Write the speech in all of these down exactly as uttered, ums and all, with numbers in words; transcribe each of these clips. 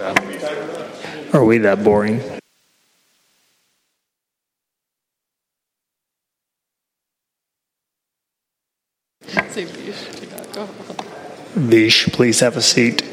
Are we that boring? Say Vish, do not go. Vish, please have a seat.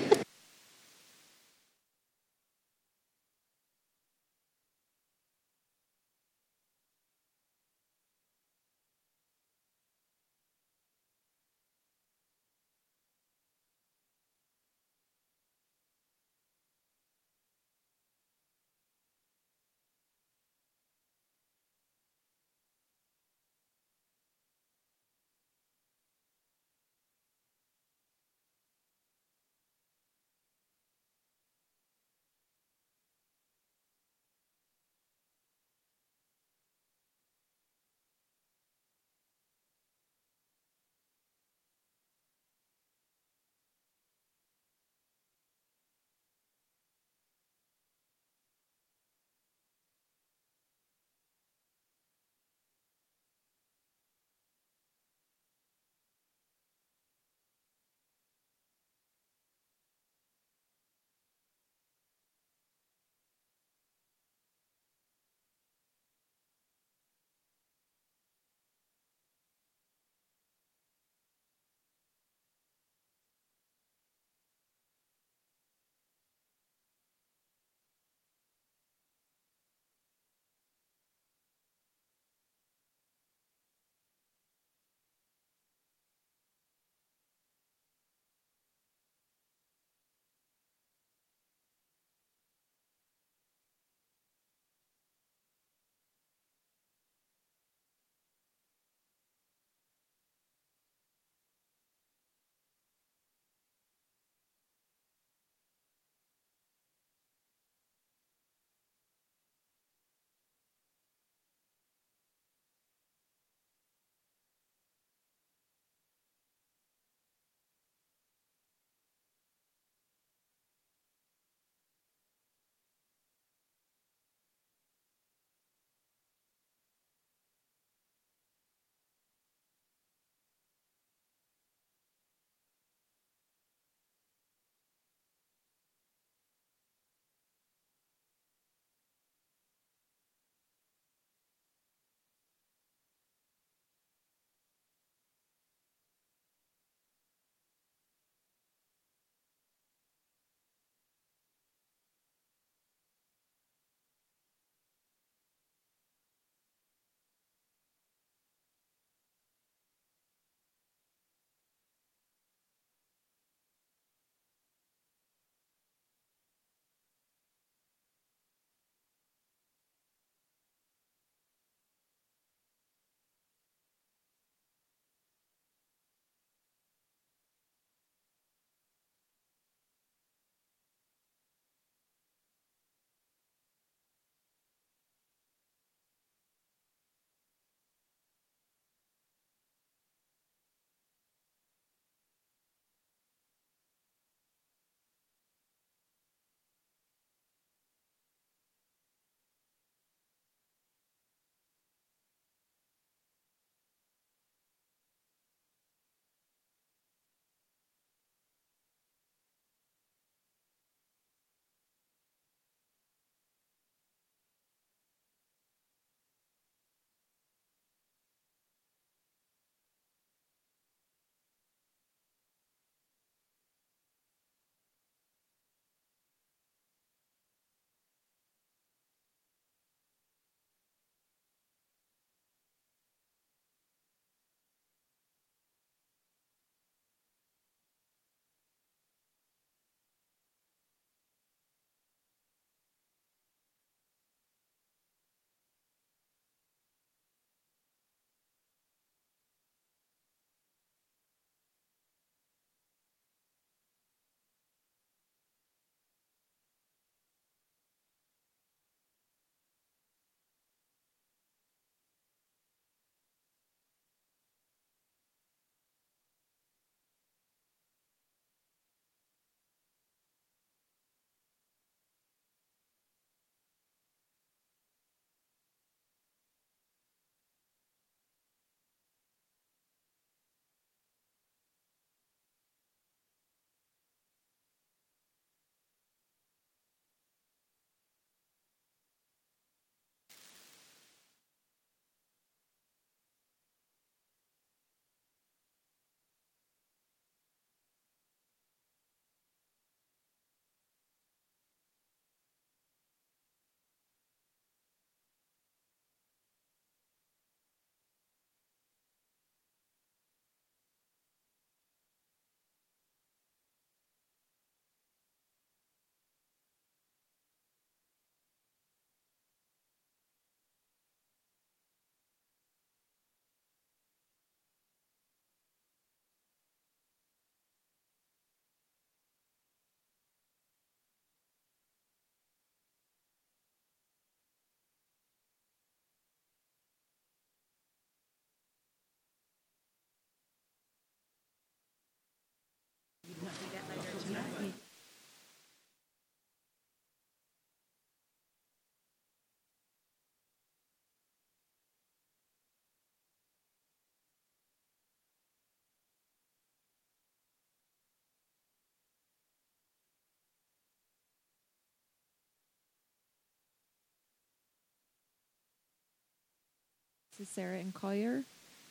to Sarah and Collier.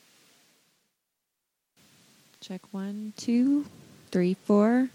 Check one, two, three, four.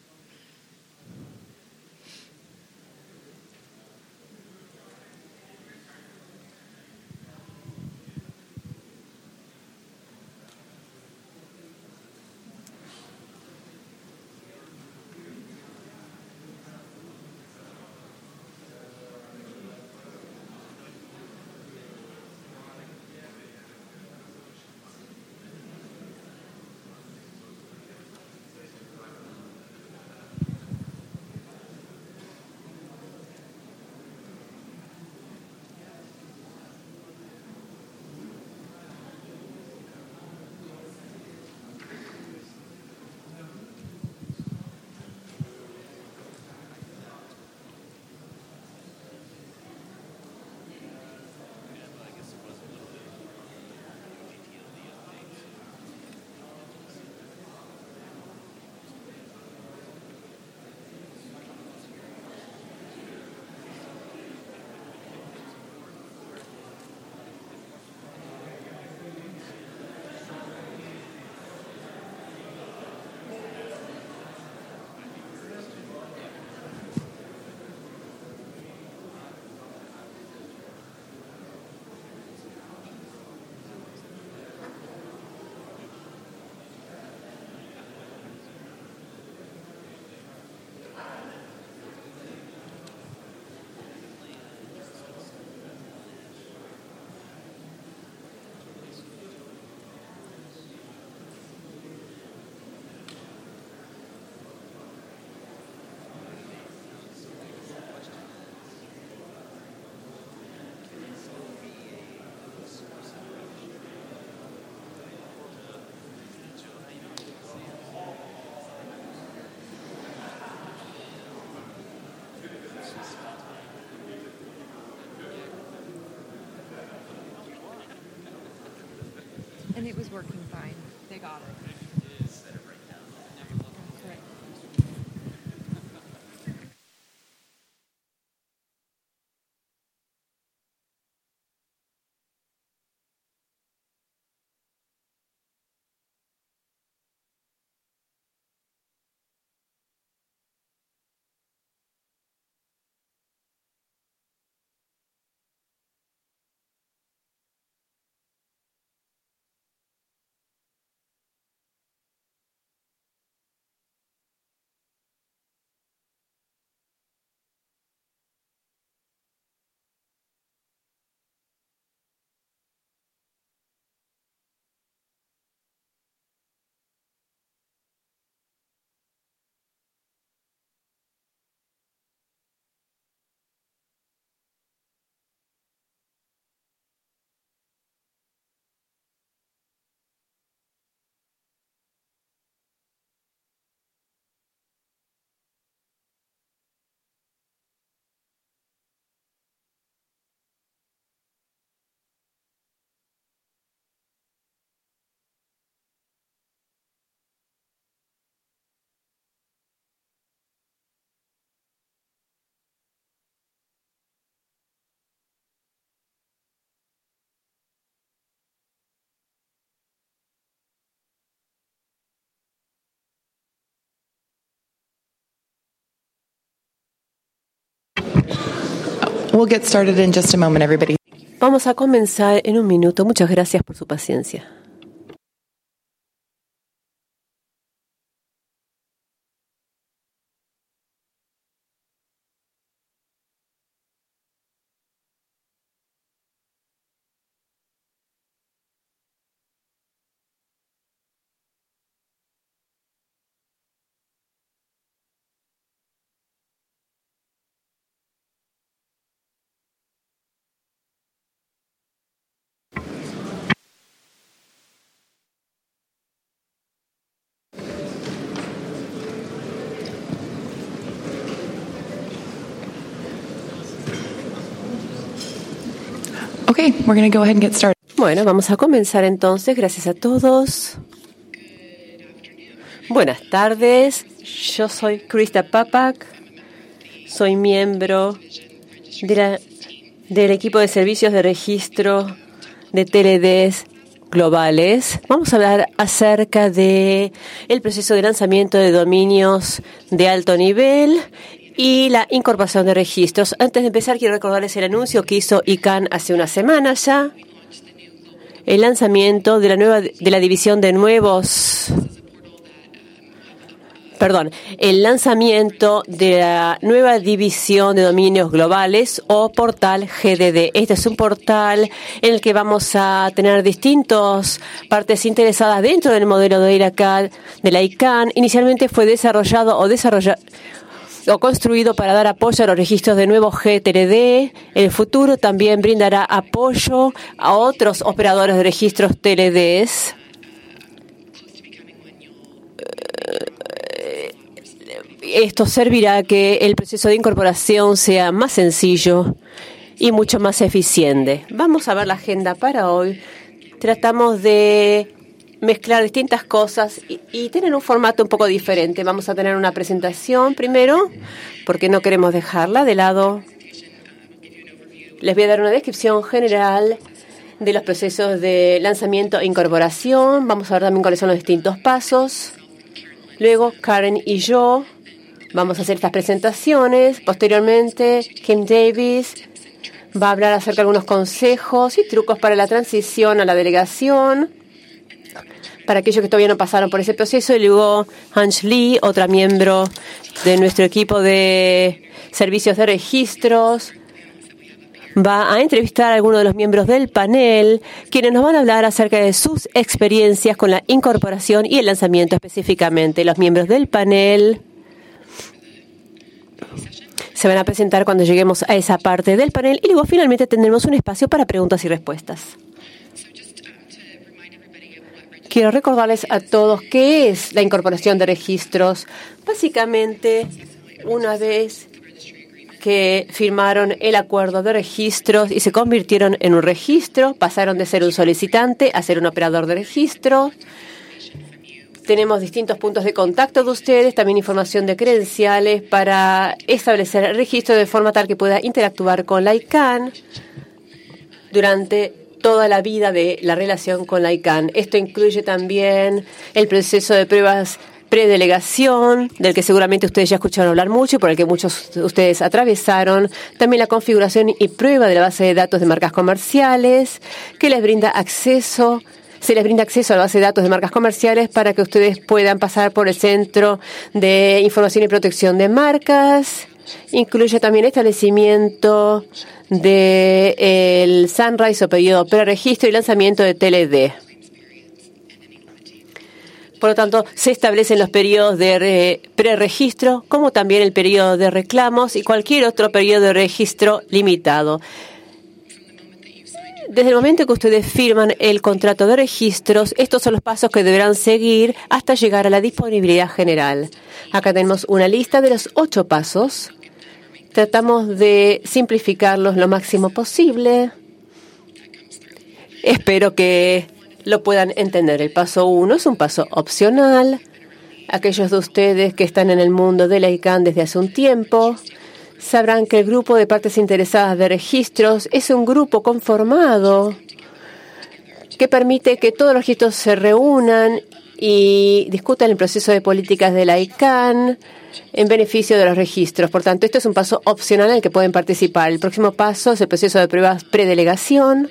And it was working fine. They got it. Correct. We'll get started in just a moment, everybody. Vamos a comenzar en un minuto. Muchas gracias por su paciencia. Okay, we're going to go ahead and get started. Bueno, vamos a comenzar entonces. Gracias a todos. Buenas tardes. Yo soy Krista Papak. Soy miembro de la, del equipo de servicios de registro de T L Ds globales. Vamos a hablar acerca de el proceso de lanzamiento de dominios de alto nivel y la incorporación de registros. Antes de empezar, quiero recordarles el anuncio que hizo I C A N hace una semana ya. El lanzamiento de la nueva de la división de nuevos Perdón, el lanzamiento de la nueva división de dominios globales o portal G D D. Este es un portal en el que vamos a tener distintas partes interesadas dentro del modelo de I C A N, de la I C A N. Inicialmente fue desarrollado o desarrollado o construido para dar apoyo a los registros de nuevos G T L D. En el futuro también brindará apoyo a otros operadores de registros T L Ds. Esto servirá a que el proceso de incorporación sea más sencillo y mucho más eficiente. Vamos a ver la agenda para hoy. Tratamos de mezclar distintas cosas y, y tener un formato un poco diferente. Vamos a tener una presentación primero, porque no queremos dejarla de lado. Les voy a dar una descripción general de los procesos de lanzamiento e incorporación. Vamos a ver también cuáles son los distintos pasos. Luego, Karen y yo vamos a hacer estas presentaciones. Posteriormente, Kim Davis va a hablar acerca de algunos consejos y trucos para la transición a la delegación, para aquellos que todavía no pasaron por ese proceso. Y luego, Hans Lee, otra miembro de nuestro equipo de servicios de registros, va a entrevistar a algunos de los miembros del panel, quienes nos van a hablar acerca de sus experiencias con la incorporación y el lanzamiento específicamente. Los miembros del panel se van a presentar cuando lleguemos a esa parte del panel y luego finalmente tendremos un espacio para preguntas y respuestas. Quiero recordarles a todos qué es la incorporación de registros. Básicamente, una vez que firmaron el acuerdo de registros y se convirtieron en un registro, pasaron de ser un solicitante a ser un operador de registro. Tenemos distintos puntos de contacto de ustedes, también información de credenciales para establecer el registro de forma tal que pueda interactuar con la I C A N durante toda la vida de la relación con la I C A N. Esto incluye también el proceso de pruebas predelegación, del que seguramente ustedes ya escucharon hablar mucho y por el que muchos de ustedes atravesaron. También la configuración y prueba de la base de datos de marcas comerciales, que les brinda acceso, se les brinda acceso a la base de datos de marcas comerciales para que ustedes puedan pasar por el Centro de Información y Protección de Marcas. Incluye también establecimiento del Sunrise o periodo preregistro y lanzamiento de T L D. Por lo tanto, se establecen los periodos de preregistro, como también el periodo de reclamos y cualquier otro periodo de registro limitado. Desde el momento que ustedes firman el contrato de registros, estos son los pasos que deberán seguir hasta llegar a la disponibilidad general. Acá tenemos una lista de los ocho pasos. Tratamos de simplificarlos lo máximo posible. Espero que lo puedan entender. El paso uno es un paso opcional. Aquellos de ustedes que están en el mundo de la I C A N desde hace un tiempo sabrán que el grupo de partes interesadas de registros es un grupo conformado que permite que todos los registros se reúnan y discutan el proceso de políticas de la I C A N en beneficio de los registros. Por tanto, esto es un paso opcional en el que pueden participar. El próximo paso es el proceso de pruebas predelegación.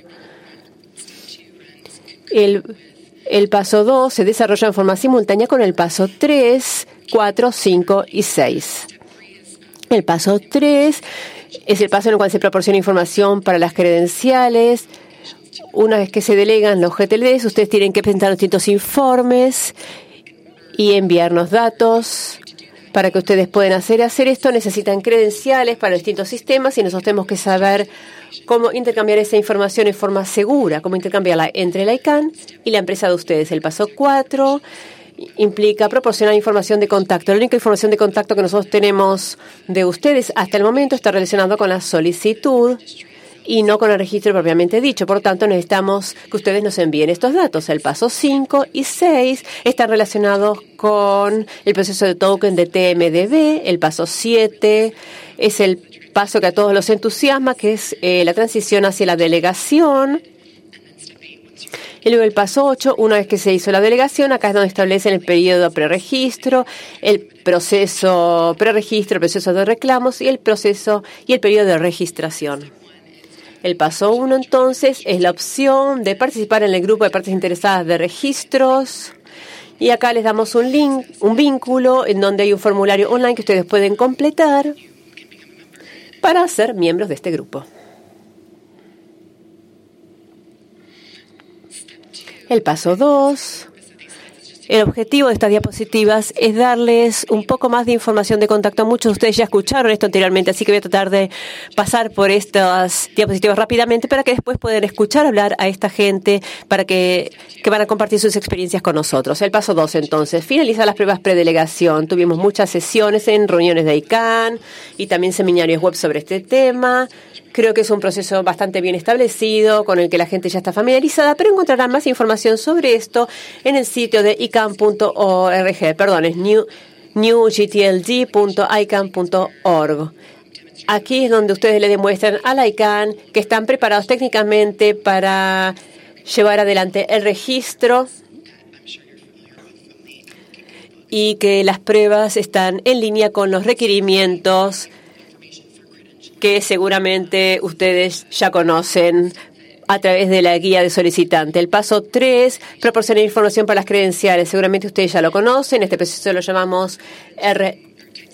El, el paso dos se desarrolla en forma simultánea con el paso tres, cuatro, cinco y seis. El paso tres es el paso en el cual se proporciona información para las credenciales. Una vez que se delegan los G T L Ds, ustedes tienen que presentar distintos informes y enviarnos datos. Para que ustedes puedan hacer, hacer esto, necesitan credenciales para distintos sistemas y nosotros tenemos que saber cómo intercambiar esa información en forma segura, cómo intercambiarla entre la I C A N y la empresa de ustedes. El paso cuatro implica proporcionar información de contacto. La única información de contacto que nosotros tenemos de ustedes hasta el momento está relacionado con la solicitud y no con el registro propiamente dicho. Por lo tanto, necesitamos que ustedes nos envíen estos datos. El paso cinco y seis están relacionados con el proceso de token de T M D B. El paso siete es el paso que a todos los entusiasma, que es eh, la transición hacia la delegación. Y luego el paso ocho, una vez que se hizo la delegación, acá es donde establecen el periodo preregistro, el proceso preregistro, el proceso de reclamos y el proceso y el periodo de registración. El paso uno, entonces, es la opción de participar en el grupo de partes interesadas de registros. Y acá les damos un link, un vínculo en donde hay un formulario online que ustedes pueden completar para ser miembros de este grupo. El paso dos. El objetivo de estas diapositivas es darles un poco más de información de contacto. Muchos de ustedes ya escucharon esto anteriormente, así que voy a tratar de pasar por estas diapositivas rápidamente para que después puedan escuchar hablar a esta gente para que, que van a compartir sus experiencias con nosotros. El paso dos, entonces, finalizar las pruebas predelegación. Tuvimos muchas sesiones en reuniones de I C A N y también seminarios web sobre este tema. Creo que es un proceso bastante bien establecido, con el que la gente ya está familiarizada, pero encontrarán más información sobre esto en el sitio de i c a n punto org. Perdón, es new, new g t l d punto i c a n punto org. Aquí es donde ustedes le demuestran a la I C A N que están preparados técnicamente para llevar adelante el registro y que las pruebas están en línea con los requerimientos que seguramente ustedes ya conocen a través de la guía de solicitante. El paso tres, proporcionar información para las credenciales. Seguramente ustedes ya lo conocen. Este proceso lo llamamos R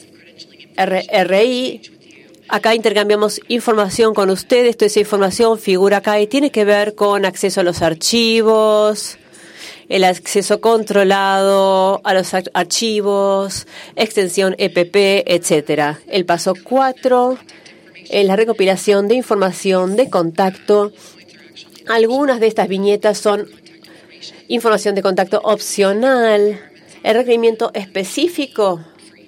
R I. Acá intercambiamos información con ustedes. Toda esa información figura acá y tiene que ver con acceso a los archivos, el acceso controlado a los archivos, extensión E P P, etcétera. El paso cuatro, en la recopilación de información de contacto. Algunas de estas viñetas son información de contacto opcional. El requerimiento específico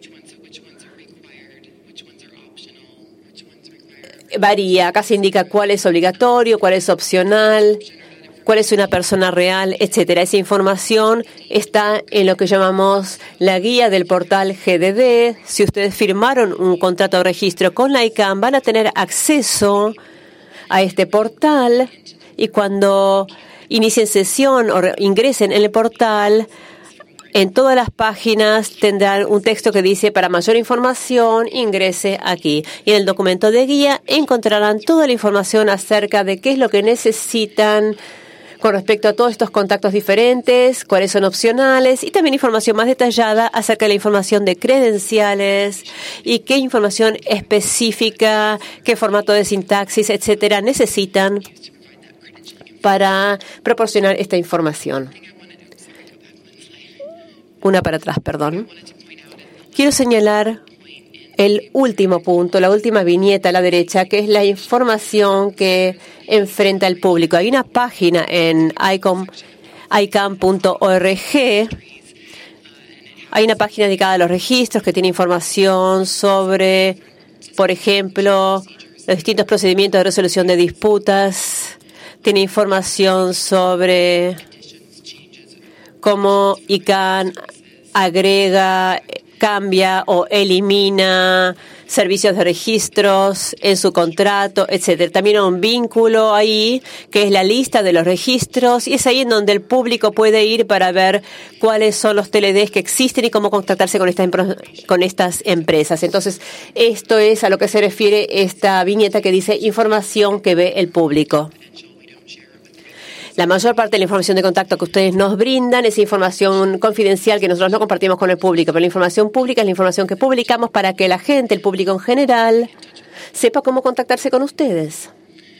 varía. Acá se indica cuál es obligatorio, cuál es opcional, cuál es una persona real, etcétera. Esa información está en lo que llamamos la guía del portal G D D. Si ustedes firmaron un contrato de registro con la I C A N, van a tener acceso a este portal y cuando inicien sesión o ingresen en el portal, en todas las páginas tendrán un texto que dice: para mayor información, ingrese aquí. Y en el documento de guía encontrarán toda la información acerca de qué es lo que necesitan con respecto a todos estos contactos diferentes, cuáles son opcionales y también información más detallada acerca de la información de credenciales y qué información específica, qué formato de sintaxis, etcétera, necesitan para proporcionar esta información. Una para atrás, perdón. Quiero señalar el último punto, la última viñeta a la derecha, que es la información que enfrenta el público. Hay una página en i c a n punto org. Hay una página dedicada a los registros que tiene información sobre, por ejemplo, los distintos procedimientos de resolución de disputas. Tiene información sobre cómo I C A N agrega, cambia o elimina servicios de registros en su contrato, etcétera. También hay un vínculo ahí que es la lista de los registros y es ahí en donde el público puede ir para ver cuáles son los T L Ds que existen y cómo contactarse con estas, con estas empresas. Entonces, esto es a lo que se refiere esta viñeta que dice información que ve el público. La mayor parte de la información de contacto que ustedes nos brindan es información confidencial que nosotros no compartimos con el público, pero la información pública es la información que publicamos para que la gente, el público en general, sepa cómo contactarse con ustedes.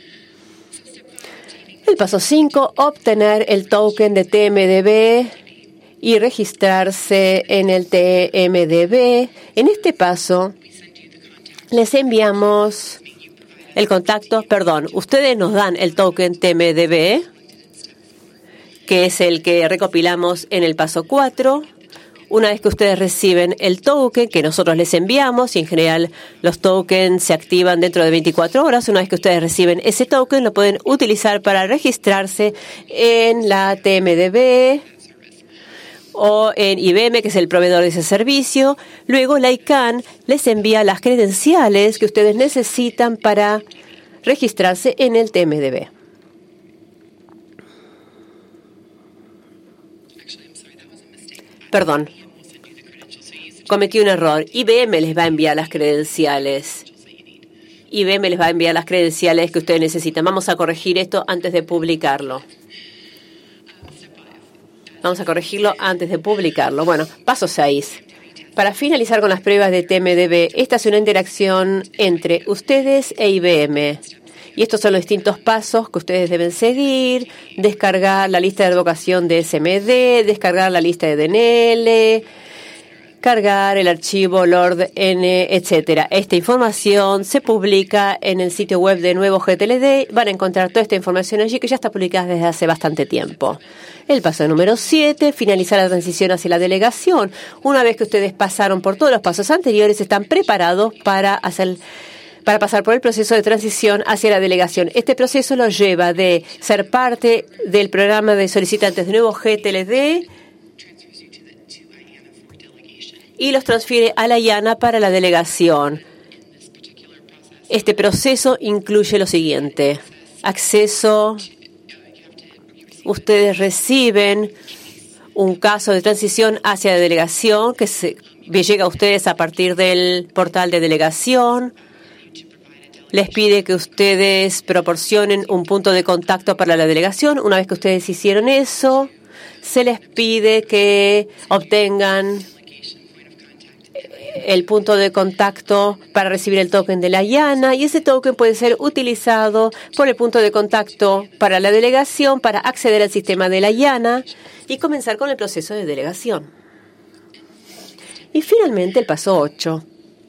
El paso cinco, obtener el token de T M D B y registrarse en el T M D B. En este paso, les enviamos el contacto, perdón, ustedes nos dan el token T M D B, que es el que recopilamos en el paso cuatro. Una vez que ustedes reciben el token que nosotros les enviamos, y en general los tokens se activan dentro de veinticuatro horas, una vez que ustedes reciben ese token, lo pueden utilizar para registrarse en la T M D B o en I B M, que es el proveedor de ese servicio. Luego la I C A N les envía las credenciales que ustedes necesitan para registrarse en el T M D B. Perdón. Cometí un error. I B M les va a enviar las credenciales. I B M les va a enviar las credenciales que ustedes necesitan. Vamos a corregir esto antes de publicarlo. Vamos a corregirlo antes de publicarlo. Bueno, paso seis. Para finalizar con las pruebas de T M D B, esta es una interacción entre ustedes e I B M. Y estos son los distintos pasos que ustedes deben seguir. Descargar la lista de advocación de S M D, descargar la lista de D N L, cargar el archivo Lord N, etcétera. Esta información se publica en el sitio web de Nuevo G T L D. Van a encontrar toda esta información allí que ya está publicada desde hace bastante tiempo. El paso número siete, finalizar la transición hacia la delegación. Una vez que ustedes pasaron por todos los pasos anteriores, están preparados para hacer para pasar por el proceso de transición hacia la delegación. Este proceso los lleva de ser parte del programa de solicitantes de Nuevo G T L D y los transfiere a la I A N A para la delegación. Este proceso incluye lo siguiente: acceso. Ustedes reciben un caso de transición hacia la delegación que se, llega a ustedes a partir del portal de delegación. Les pide que ustedes proporcionen un punto de contacto para la delegación. Una vez que ustedes hicieron eso, se les pide que obtengan el punto de contacto para recibir el token de la I A N A, y ese token puede ser utilizado por el punto de contacto para la delegación para acceder al sistema de la I A N A y comenzar con el proceso de delegación. Y finalmente el paso ocho.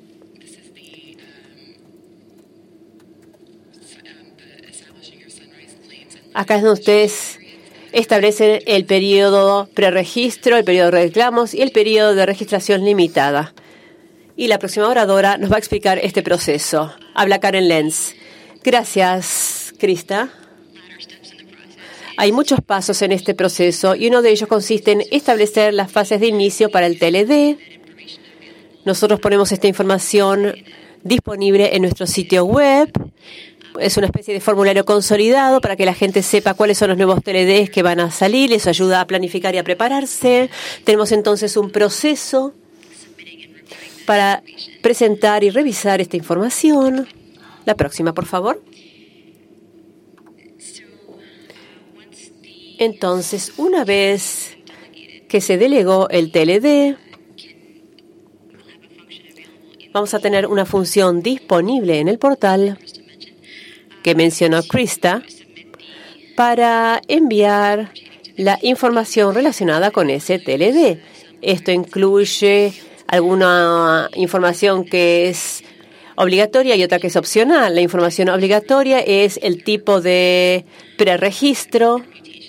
Acá es donde ustedes establecen el periodo preregistro, el periodo de reclamos y el periodo de registración limitada. Y la próxima oradora nos va a explicar este proceso. Habla Karen Lenz. Gracias, Krista. Hay muchos pasos en este proceso y uno de ellos consiste en establecer las fases de inicio para el T L D. Nosotros ponemos esta información disponible en nuestro sitio web. Es una especie de formulario consolidado para que la gente sepa cuáles son los nuevos T L Ds que van a salir. Eso ayuda a planificar y a prepararse. Tenemos entonces un proceso para presentar y revisar esta información. La próxima, por favor. Entonces, una vez que se delegó el T L D, vamos a tener una función disponible en el portal que mencionó Krista para enviar la información relacionada con ese T L D. Esto incluye alguna información que es obligatoria y otra que es opcional. La información obligatoria es el tipo de preregistro,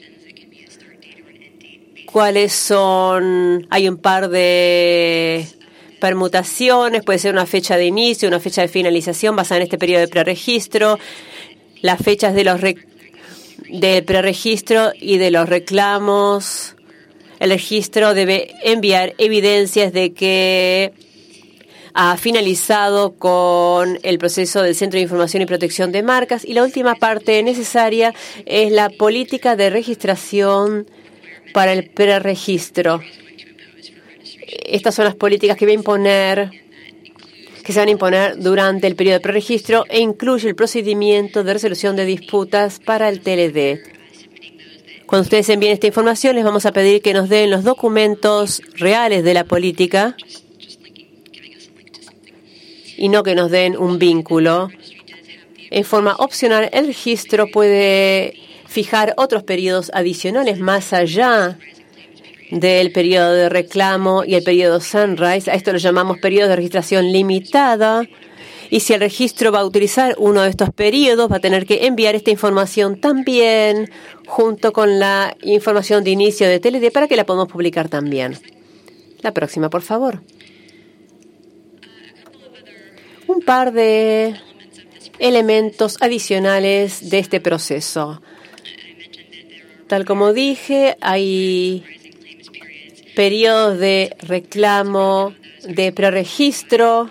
cuáles son, hay un par de permutaciones, puede ser una fecha de inicio, una fecha de finalización basada en este periodo de preregistro, las fechas de los rec- del preregistro y de los reclamos. El registro debe enviar evidencias de que ha finalizado con el proceso del Centro de Información y Protección de Marcas. Y la última parte necesaria es la política de registración para el preregistro. Estas son las políticas que va a imponer, que se van a imponer durante el periodo de preregistro e incluye el procedimiento de resolución de disputas para el T L D. Cuando ustedes envíen esta información, les vamos a pedir que nos den los documentos reales de la política y no que nos den un vínculo. En forma opcional, el registro puede fijar otros periodos adicionales más allá del periodo de reclamo y el periodo Sunrise. A esto lo llamamos periodo de registración limitada. Y si el registro va a utilizar uno de estos periodos, va a tener que enviar esta información también junto con la información de inicio de T L D para que la podamos publicar también. La próxima, por favor. Un par de elementos adicionales de este proceso. Tal como dije, hay periodos de reclamo, de preregistro.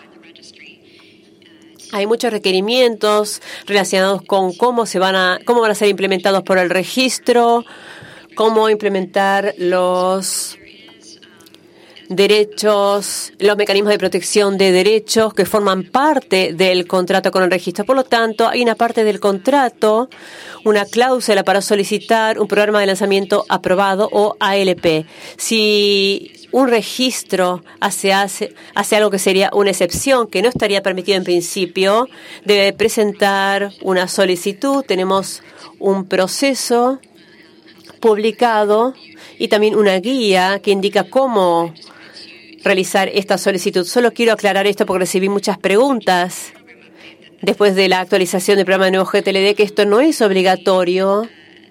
Hay muchos requerimientos relacionados con cómo se van a, cómo van a ser implementados por el registro, cómo implementar los derechos, los mecanismos de protección de derechos que forman parte del contrato con el registro. Por lo tanto, hay una parte del contrato, una cláusula para solicitar un programa de lanzamiento aprobado o A L P. Si un registro hace, hace, hace algo que sería una excepción, que no estaría permitido en principio, debe presentar una solicitud. Tenemos un proceso publicado y también una guía que indica cómo realizar esta solicitud. Solo quiero aclarar esto porque recibí muchas preguntas después de la actualización del programa de nuevo G T L D, que esto no es obligatorio.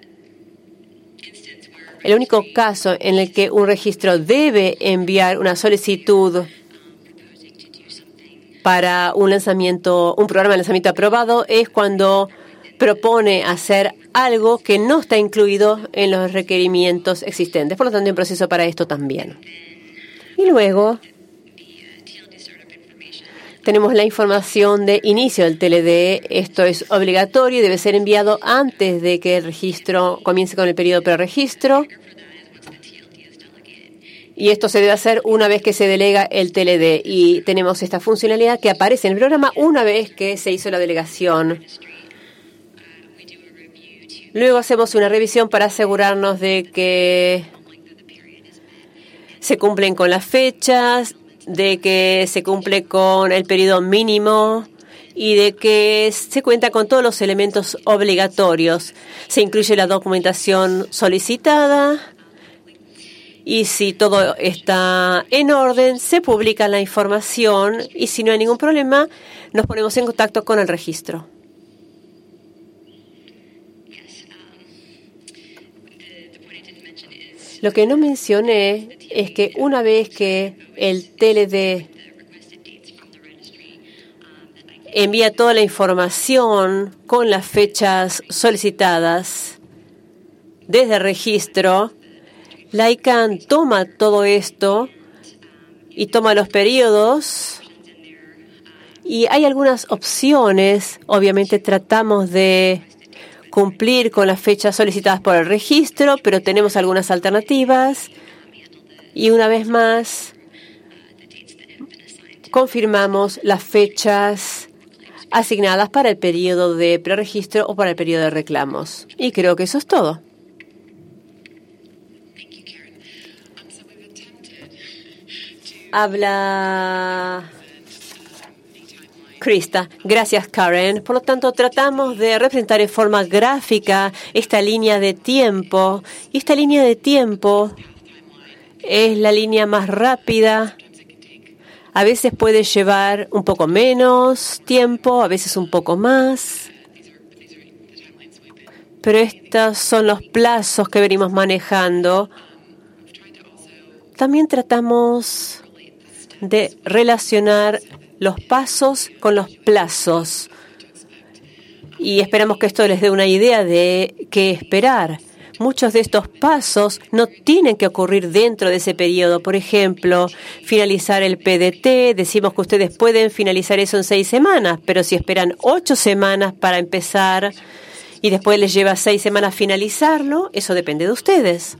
El único caso en el que un registro debe enviar una solicitud para un lanzamiento, un programa de lanzamiento aprobado es cuando propone hacer algo que no está incluido en los requerimientos existentes. Por lo tanto, hay un proceso para esto también. Y luego tenemos la información de inicio del T L D. Esto es obligatorio y debe ser enviado antes de que el registro comience con el periodo de preregistro. Y esto se debe hacer una vez que se delega el T L D. Y tenemos esta funcionalidad que aparece en el programa una vez que se hizo la delegación. Luego hacemos una revisión para asegurarnos de que se cumplen con las fechas, de que se cumple con el periodo mínimo y de que se cuenta con todos los elementos obligatorios. Se incluye la documentación solicitada y si todo está en orden, se publica la información y si no hay ningún problema, nos ponemos en contacto con el registro. Lo que no mencioné es que una vez que el T L D envía toda la información con las fechas solicitadas desde el registro, la I C A N toma todo esto y toma los periodos y hay algunas opciones. Obviamente tratamos de cumplir con las fechas solicitadas por el registro, pero tenemos algunas alternativas y una vez más confirmamos las fechas asignadas para el periodo de preregistro o para el periodo de reclamos. Y creo que eso es todo. Habla Krista. Gracias, Karen. Por lo tanto, tratamos de representar en forma gráfica esta línea de tiempo. Y esta línea de tiempo es la línea más rápida. A veces puede llevar un poco menos tiempo, a veces un poco más. Pero estos son los plazos que venimos manejando. También tratamos de relacionar los pasos con los plazos. Y esperamos que esto les dé una idea de qué esperar. Muchos de estos pasos no tienen que ocurrir dentro de ese periodo. Por ejemplo, finalizar el P D T. Decimos que ustedes pueden finalizar eso en seis semanas, pero si esperan ocho semanas para empezar y después les lleva seis semanas finalizarlo, eso depende de ustedes.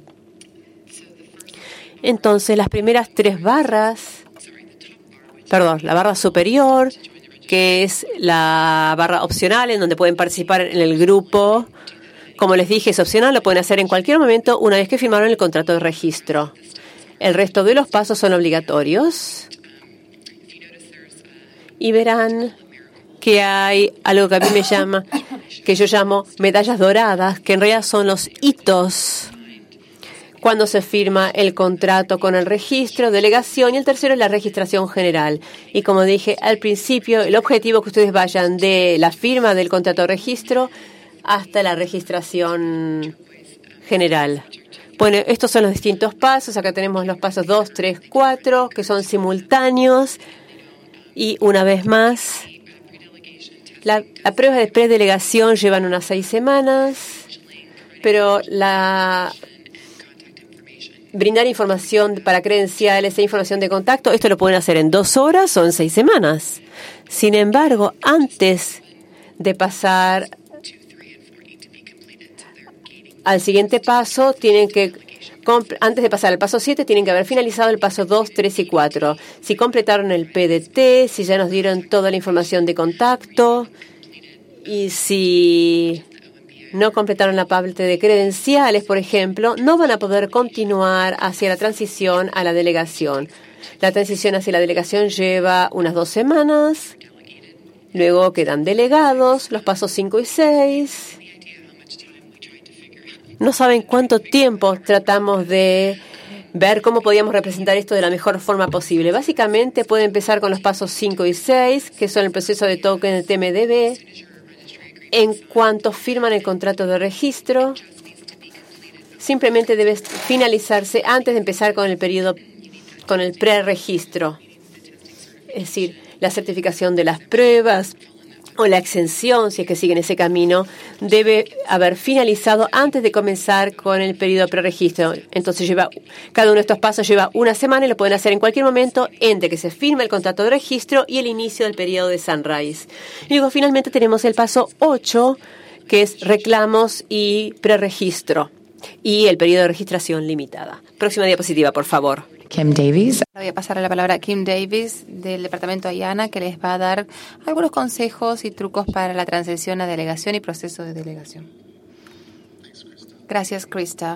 Entonces, las primeras tres barras, perdón, la barra superior, que es la barra opcional en donde pueden participar en el grupo. Como les dije, es opcional, lo pueden hacer en cualquier momento una vez que firmaron el contrato de registro. El resto de los pasos son obligatorios. Y verán que hay algo que a mí me llama, que yo llamo medallas doradas, que en realidad son los hitos cuando se firma el contrato con el registro, delegación, y el tercero es la registración general. Y como dije al principio, el objetivo es que ustedes vayan de la firma del contrato de registro hasta la registración general. Bueno, estos son los distintos pasos. Acá tenemos los pasos dos, tres, cuatro, que son simultáneos. Y una vez más, la, la prueba de predelegación llevan unas seis semanas, pero la brindar información para credenciales e información de contacto, esto lo pueden hacer en dos horas o en seis semanas. Sin embargo, antes de pasar al siguiente paso, tienen que Antes de pasar al paso siete, tienen que haber finalizado el paso dos, tres y cuatro. Si completaron el P D T, si ya nos dieron toda la información de contacto y si no completaron la parte de credenciales, por ejemplo, no van a poder continuar hacia la transición a la delegación. La transición hacia la delegación lleva unas dos semanas. Luego quedan delegados, los pasos cinco y seis. No saben cuánto tiempo tratamos de ver cómo podíamos representar esto de la mejor forma posible. Básicamente puede empezar con los pasos cinco y seis, que son el proceso de token de T M D B. En cuanto firman el contrato de registro, simplemente debe finalizarse antes de empezar con el periodo, con el preregistro. Es decir, la certificación de las pruebas o la exención, si es que siguen ese camino, debe haber finalizado antes de comenzar con el periodo de preregistro. Entonces, lleva, cada uno de estos pasos lleva una semana y lo pueden hacer en cualquier momento entre que se firme el contrato de registro y el inicio del periodo de Sunrise. Y luego, finalmente, tenemos el paso ocho, que es reclamos y preregistro, y el periodo de registración limitada. Próxima diapositiva, por favor. Kim Davies. Voy a pasar a la palabra a Kim Davies del Departamento IANA, que les va a dar algunos consejos y trucos para la transición a delegación y proceso de delegación. Gracias, Krista.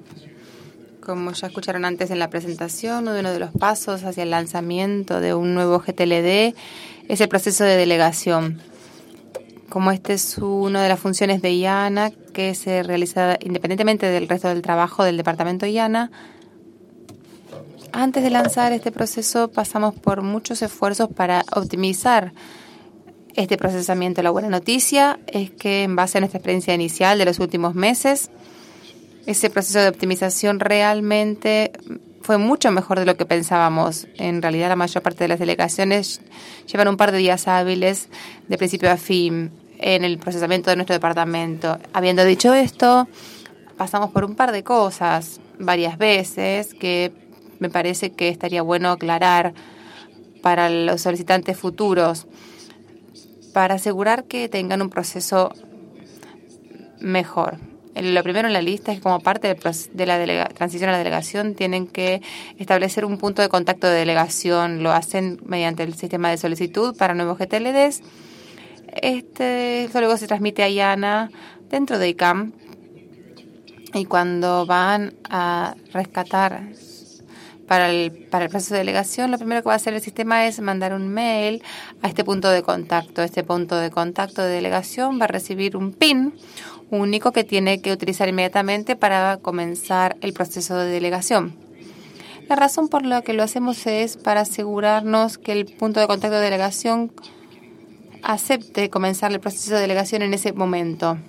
Como ya escucharon antes en la presentación, uno de los pasos hacia el lanzamiento de un nuevo G T L D es el proceso de delegación. Como este es una de las funciones de IANA que se realiza independientemente del resto del trabajo del Departamento IANA, antes de lanzar este proceso pasamos por muchos esfuerzos para optimizar este procesamiento. La buena noticia es que en base a nuestra experiencia inicial de los últimos meses, ese proceso de optimización realmente fue mucho mejor de lo que pensábamos. En realidad, la mayor parte de las delegaciones llevan un par de días hábiles de principio a fin en el procesamiento de nuestro departamento. Habiendo dicho esto, pasamos por un par de cosas varias veces que me parece que estaría bueno aclarar para los solicitantes futuros, para asegurar que tengan un proceso mejor. Lo primero en la lista es que como parte de la delega- transición a la delegación tienen que establecer un punto de contacto de delegación. Lo hacen mediante el sistema de solicitud para nuevos G T L Ds. Este, esto luego se transmite a IANA dentro de I C A M y cuando van a rescatar Para el, para el proceso de delegación, lo primero que va a hacer el sistema es mandar un mail a este punto de contacto. Este punto de contacto de delegación va a recibir un P I N único que tiene que utilizar inmediatamente para comenzar el proceso de delegación. La razón por la que lo hacemos es para asegurarnos que el punto de contacto de delegación acepte comenzar el proceso de delegación en ese momento.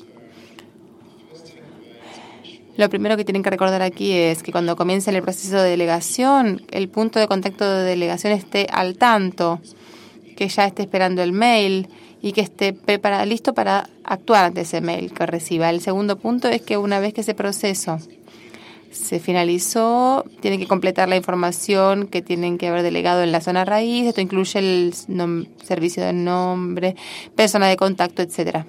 Lo primero que tienen que recordar aquí es que cuando comiencen el proceso de delegación, el punto de contacto de delegación esté al tanto, que ya esté esperando el mail y que esté preparado, listo para actuar ante ese mail que reciba. El segundo punto es que una vez que ese proceso se finalizó, tienen que completar la información que tienen que haber delegado en la zona raíz. Esto incluye el nom- servicio de nombre, persona de contacto, etcétera.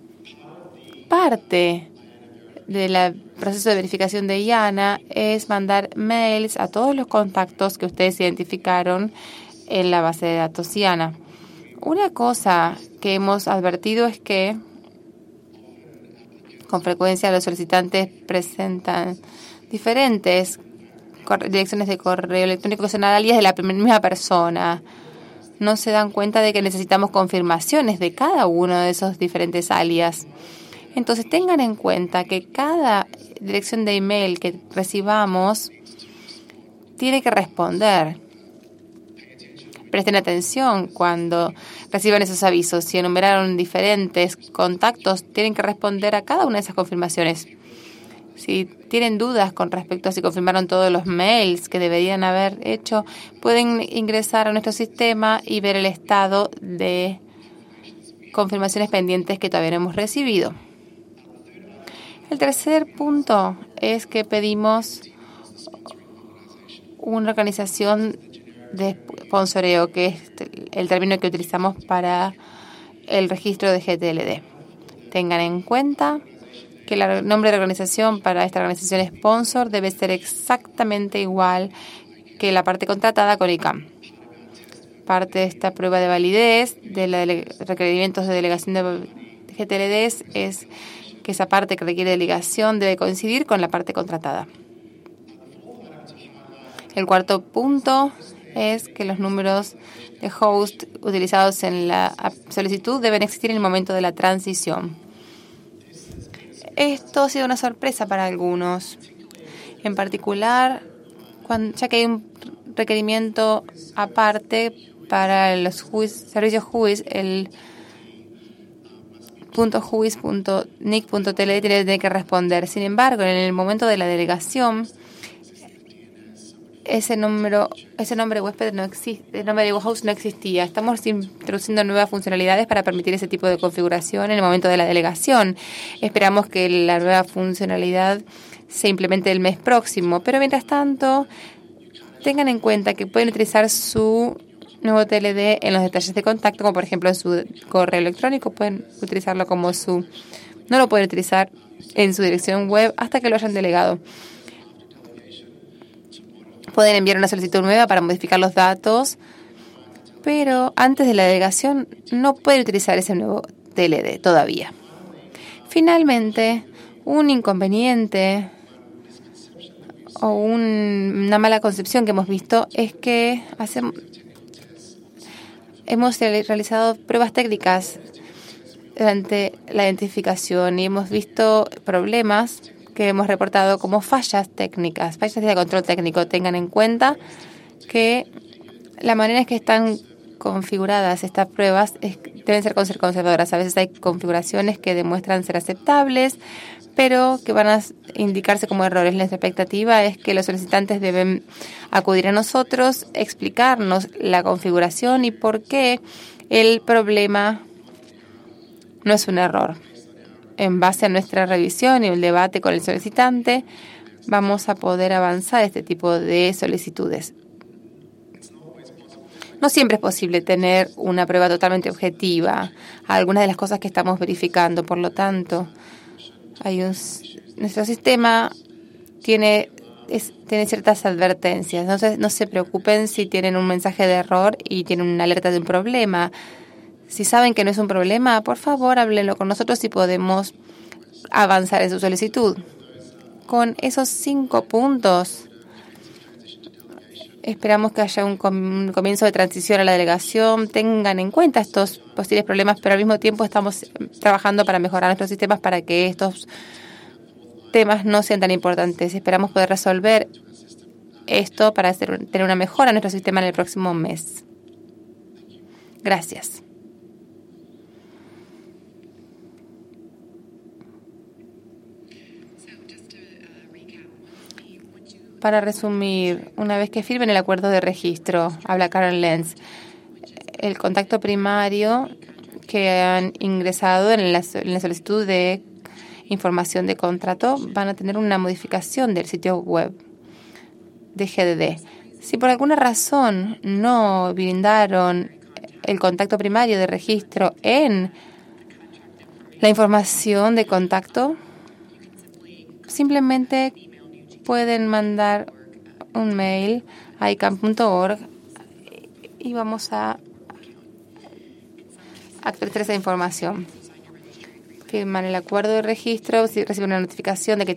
Parte del proceso de verificación de IANA es mandar mails a todos los contactos que ustedes identificaron en la base de datos IANA. Una cosa que hemos advertido es que con frecuencia los solicitantes presentan diferentes direcciones de correo electrónico que son alias de la misma persona. No se dan cuenta de que necesitamos confirmaciones de cada uno de esos diferentes alias. Entonces tengan en cuenta que cada dirección de email que recibamos tiene que responder. Presten atención cuando reciban esos avisos. Si enumeraron diferentes contactos, tienen que responder a cada una de esas confirmaciones. Si tienen dudas con respecto a si confirmaron todos los mails que deberían haber hecho, pueden ingresar a nuestro sistema y ver el estado de confirmaciones pendientes que todavía no hemos recibido. El tercer punto es que pedimos una organización de sponsoreo, que es el término que utilizamos para el registro de G T L D. Tengan en cuenta que el nombre de la organización para esta organización sponsor debe ser exactamente igual que la parte contratada con I C A M. Parte de esta prueba de validez de los requerimientos de delegación de G T L Ds es que esa parte que requiere delegación debe coincidir con la parte contratada. El cuarto punto es que los números de host utilizados en la solicitud deben existir en el momento de la transición. Esto ha sido una sorpresa para algunos, en particular, cuando, ya que hay un requerimiento aparte para los Who is, servicios Who is, el .whois.nic.tld tiene que responder. Sin embargo, en el momento de la delegación, ese número, ese nombre huésped no existe, el nombre de host no existía. Estamos introduciendo nuevas funcionalidades para permitir ese tipo de configuración en el momento de la delegación. Esperamos que la nueva funcionalidad se implemente el mes próximo, pero mientras tanto, tengan en cuenta que pueden utilizar su nuevo T L D en los detalles de contacto, como por ejemplo en su correo electrónico, pueden utilizarlo como su... No lo pueden utilizar en su dirección web hasta que lo hayan delegado. Pueden enviar una solicitud nueva para modificar los datos, pero antes de la delegación no pueden utilizar ese nuevo T L D todavía. Finalmente, un inconveniente o un, una mala concepción que hemos visto es que hacemos... Hemos realizado pruebas técnicas durante la identificación y hemos visto problemas que hemos reportado como fallas técnicas, fallas de control técnico. Tengan en cuenta que la manera en que están configuradas estas pruebas es, deben ser conservadoras. A veces hay configuraciones que demuestran ser aceptables, pero que van a indicarse como errores. Nuestra expectativa es que los solicitantes deben acudir a nosotros, explicarnos la configuración y por qué el problema no es un error. En base a nuestra revisión y el debate con el solicitante, vamos a poder avanzar este tipo de solicitudes. No siempre es posible tener una prueba totalmente objetiva a algunas de las cosas que estamos verificando. Por lo tanto, hay un, nuestro sistema tiene, es, tiene ciertas advertencias. Entonces, no se preocupen si tienen un mensaje de error y tienen una alerta de un problema. Si saben que no es un problema, por favor, háblenlo con nosotros y podemos avanzar en su solicitud. Con esos cinco puntos, esperamos que haya un comienzo de transición a la delegación. Tengan en cuenta estos posibles problemas, pero al mismo tiempo estamos trabajando para mejorar nuestros sistemas para que estos temas no sean tan importantes. Esperamos poder resolver esto para hacer, tener una mejora en nuestro sistema en el próximo mes. Gracias. Para resumir, una vez que firmen el acuerdo de registro, habla Karen Lenz, el contacto primario que han ingresado en la, en la solicitud de información de contrato van a tener una modificación del sitio web de G D D. Si por alguna razón no brindaron el contacto primario de registro en la información de contacto, simplemente pueden mandar un mail a i c a m punto org y vamos a actualizar esa información. Firman el acuerdo de registro, si reciben una notificación de que